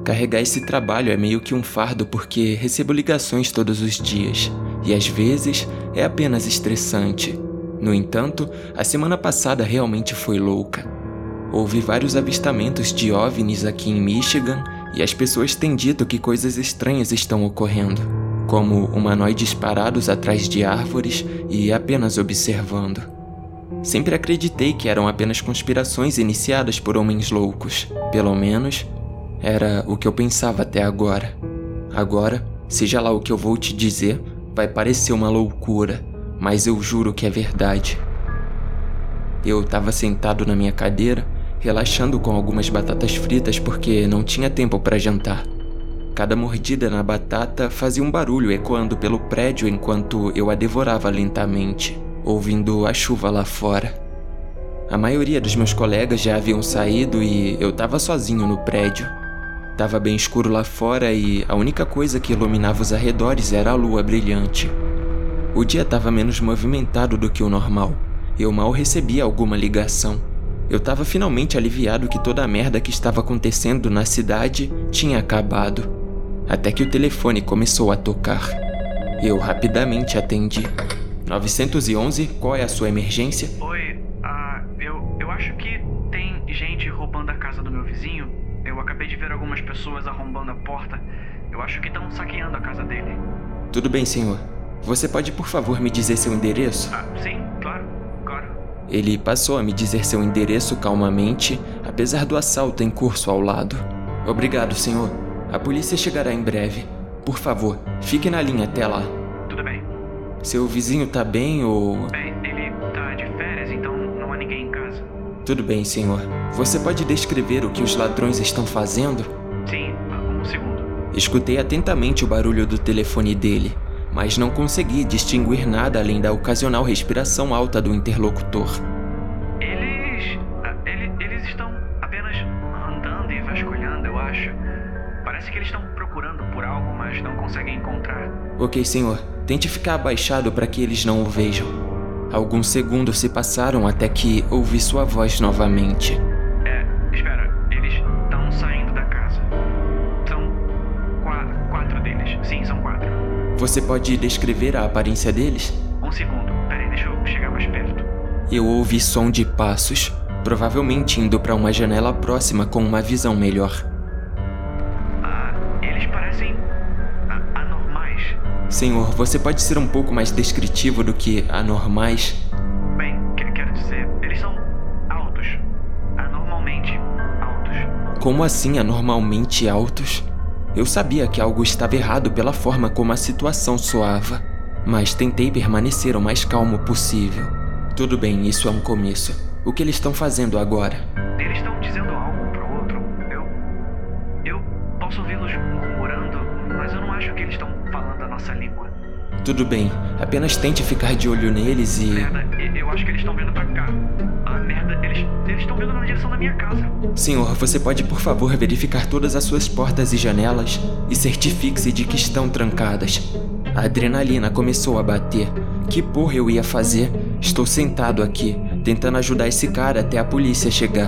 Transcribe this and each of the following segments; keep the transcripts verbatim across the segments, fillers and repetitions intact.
Carregar esse trabalho é meio que um fardo porque recebo ligações todos os dias, e às vezes é apenas estressante. No entanto, a semana passada realmente foi louca. Houve vários avistamentos de OVNIs aqui em Michigan e as pessoas têm dito que coisas estranhas estão ocorrendo, como humanoides parados atrás de árvores e apenas observando. Sempre acreditei que eram apenas conspirações iniciadas por homens loucos. Pelo menos, era o que eu pensava até agora. Agora, seja lá o que eu vou te dizer, vai parecer uma loucura, mas eu juro que é verdade. Eu estava sentado na minha cadeira, relaxando com algumas batatas fritas porque não tinha tempo para jantar. Cada mordida na batata fazia um barulho ecoando pelo prédio enquanto eu a devorava lentamente, ouvindo a chuva lá fora. A maioria dos meus colegas já haviam saído e eu estava sozinho no prédio. Tava bem escuro lá fora e a única coisa que iluminava os arredores era a lua brilhante. O dia estava menos movimentado do que o normal. Eu mal recebia alguma ligação. Eu estava finalmente aliviado que toda a merda que estava acontecendo na cidade tinha acabado. Até que o telefone começou a tocar. Eu rapidamente atendi. nove um um, qual é a sua emergência? Oi, ah, eu, eu acho que tem gente roubando a casa do meu vizinho. Eu acabei de ver algumas pessoas arrombando a porta. Eu acho que estão saqueando a casa dele. Tudo bem, senhor. Você pode, por favor, me dizer seu endereço? Ah, sim, claro, claro. Ele passou a me dizer seu endereço calmamente, apesar do assalto em curso ao lado. Obrigado, senhor. A polícia chegará em breve. Por favor, fique na linha até lá. Tudo bem. Seu vizinho tá bem ou... Bem, ele tá de férias, então não há ninguém em casa. Tudo bem, senhor. Você pode descrever o que os ladrões estão fazendo? Sim, um segundo. Escutei atentamente o barulho do telefone dele, mas não consegui distinguir nada além da ocasional respiração alta do interlocutor. Eles... Eles, eles estão apenas andando e vasculhando, eu acho. Parece que eles estão procurando por algo, mas não conseguem encontrar. Ok, senhor. Tente ficar abaixado para que eles não o vejam. Alguns segundos se passaram até que ouvi sua voz novamente. É, espera. Eles estão saindo da casa. São quatro, quatro deles. Sim, são quatro. Você pode descrever a aparência deles? Um segundo. Peraí, deixa eu chegar mais perto. Eu ouvi som de passos, provavelmente indo para uma janela próxima com uma visão melhor. Ah, eles parecem a- anormais. Senhor, você pode ser um pouco mais descritivo do que anormais? Bem, que- quero dizer, eles são altos. Anormalmente altos. Como assim anormalmente altos? Eu sabia que algo estava errado pela forma como a situação soava, mas tentei permanecer o mais calmo possível. Tudo bem, isso é um começo. O que eles estão fazendo agora? Eles estão dizendo algo pro outro. Eu... Eu posso ouvi-los murmurando, mas eu não acho que eles estão falando a nossa língua. Tudo bem, apenas tente ficar de olho neles e... Merda, e- eu acho que eles estão vindo pra cá. Ah, merda, eles eles estão vindo na direção da minha casa. Senhor, você pode por favor verificar todas as suas portas e janelas e certifique-se de que estão trancadas. A adrenalina começou a bater. Que porra eu ia fazer? Estou sentado aqui, tentando ajudar esse cara até a polícia chegar.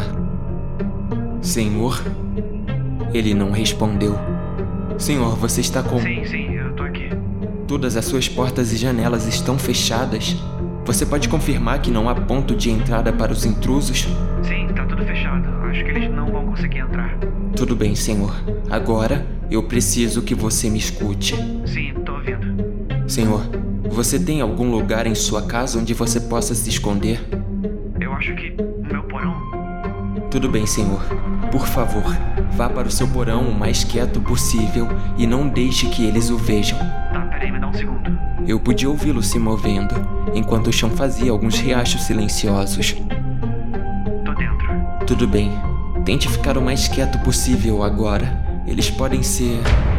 Senhor? Ele não respondeu. Senhor, você está com... Sim, sim, eu tô aqui. Todas as suas portas e janelas estão fechadas? Você pode confirmar que não há ponto de entrada para os intrusos? Sim, tá tudo fechado. Acho que eles não vão conseguir entrar. Tudo bem, senhor. Agora, eu preciso que você me escute. Sim, tô ouvindo. Senhor, você tem algum lugar em sua casa onde você possa se esconder? Eu acho que o meu porão... Tudo bem, senhor. Por favor, vá para o seu porão o mais quieto possível e não deixe que eles o vejam. Tá, peraí, me dá um segundo. Eu podia ouvi-lo se movendo, enquanto o chão fazia alguns riachos silenciosos. Tô dentro. Tudo bem. Tente ficar o mais quieto possível agora. Eles podem ser...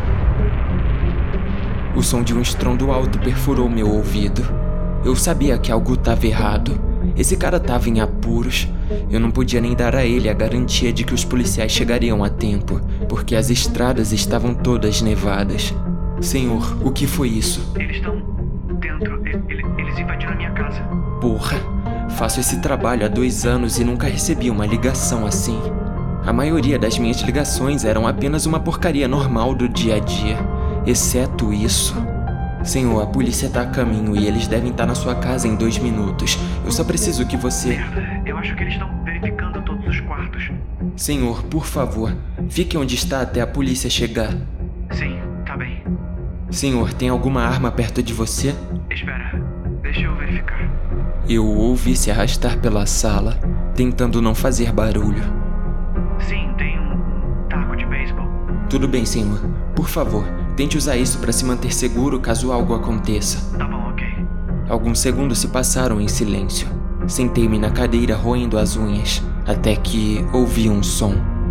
O som de um estrondo alto perfurou meu ouvido. Eu sabia que algo estava errado. Esse cara estava em apuros. Eu não podia nem dar a ele a garantia de que os policiais chegariam a tempo, porque as estradas estavam todas nevadas. Senhor, o que foi isso? Eles estão dentro. E- ele- Eles invadiram a minha casa. Porra, faço esse trabalho há dois anos e nunca recebi uma ligação assim. A maioria das minhas ligações eram apenas uma porcaria normal do dia a dia, exceto isso. Senhor, a polícia tá a caminho e eles devem estar na sua casa em dois minutos. Eu só preciso que você... Merda, eu acho que eles estão verificando todos os quartos. Senhor, por favor, fique onde está até a polícia chegar. Sim, tá bem. Senhor, tem alguma arma perto de você? Espera, deixa eu verificar. Eu o ouvi se arrastar pela sala, tentando não fazer barulho. Sim, tem um taco de beisebol. Tudo bem, senhor. Por favor, tente usar isso para se manter seguro caso algo aconteça. Tá bom, ok. Alguns segundos se passaram em silêncio. Sentei-me na cadeira roendo as unhas, até que ouvi um som.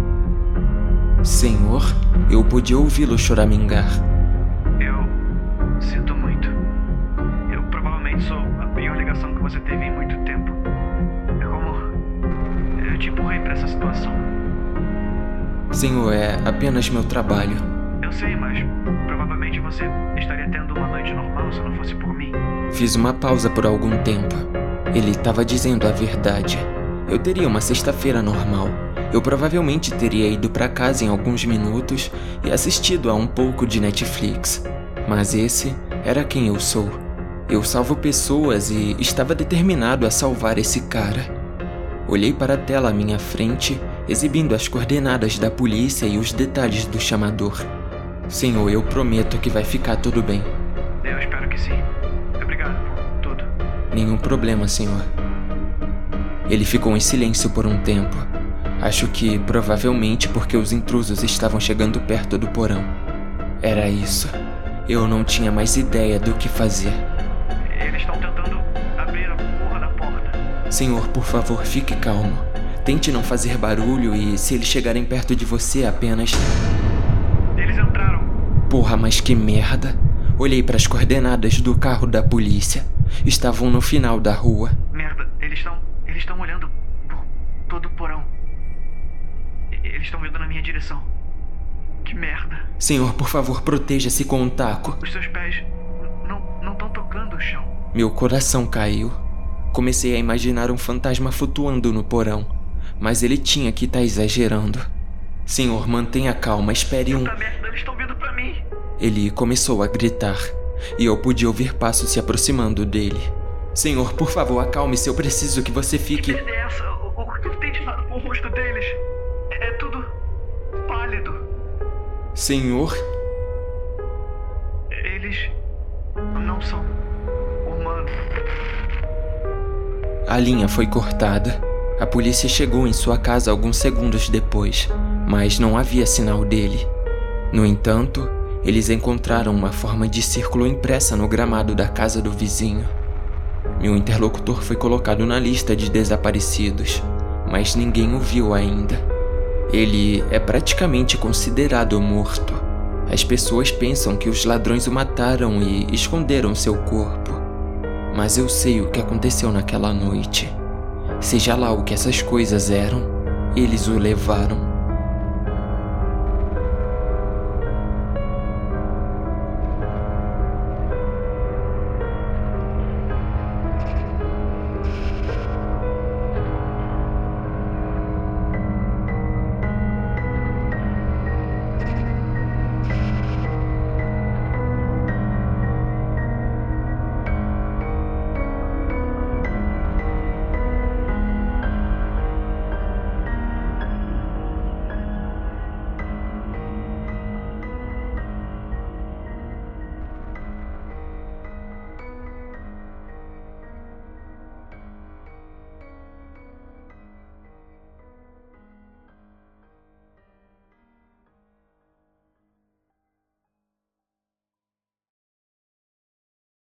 Senhor, eu podia ouvi-lo choramingar. Eu sinto muito. Eu provavelmente sou a pior ligação que você teve em muito tempo. É como... eu te empurrei pra essa situação. Senhor, é apenas meu trabalho. Eu sei, mas provavelmente você estaria tendo uma noite normal se não fosse por mim. Fiz uma pausa por algum tempo. Ele estava dizendo a verdade. Eu teria uma sexta-feira normal. Eu provavelmente teria ido para casa em alguns minutos e assistido a um pouco de Netflix. Mas esse era quem eu sou. Eu salvo pessoas e estava determinado a salvar esse cara. Olhei para a tela à minha frente, exibindo as coordenadas da polícia e os detalhes do chamador. Senhor, eu prometo que vai ficar tudo bem. Eu espero que sim. Obrigado por tudo. Nenhum problema, senhor. Ele ficou em silêncio por um tempo. Acho que provavelmente porque os intrusos estavam chegando perto do porão. Era isso. Eu não tinha mais ideia do que fazer. Eles estão tentando abrir a porra da porta. Senhor, por favor, fique calmo. Tente não fazer barulho e, se eles chegarem perto de você, apenas... Eles entraram. Porra, mas que merda. Olhei para as coordenadas do carro da polícia. Estavam no final da rua. Merda, eles estão... Eles estão olhando por todo o porão. Eles estão vindo na minha direção. Que merda. Senhor, por favor, proteja-se com um taco. Os seus pés não não estão tocando o chão. Meu coração caiu. Comecei a imaginar um fantasma flutuando no porão. Mas ele tinha que estar exagerando. Senhor, mantenha calma, espere um... Puta merda, eles estão vindo pra mim. Ele começou a gritar. E eu pude ouvir passos se aproximando dele. Senhor, por favor, acalme-se, eu preciso que você fique... Que merda é essa? O, o que tem de lado com o rosto deles? É, é tudo pálido. Senhor? Eles não são humanos. A linha foi cortada. A polícia chegou em sua casa alguns segundos depois, mas não havia sinal dele. No entanto, eles encontraram uma forma de círculo impressa no gramado da casa do vizinho. Meu interlocutor foi colocado na lista de desaparecidos, mas ninguém o viu ainda. Ele é praticamente considerado morto. As pessoas pensam que os ladrões o mataram e esconderam seu corpo. Mas eu sei o que aconteceu naquela noite. Seja lá o que essas coisas eram, eles o levaram.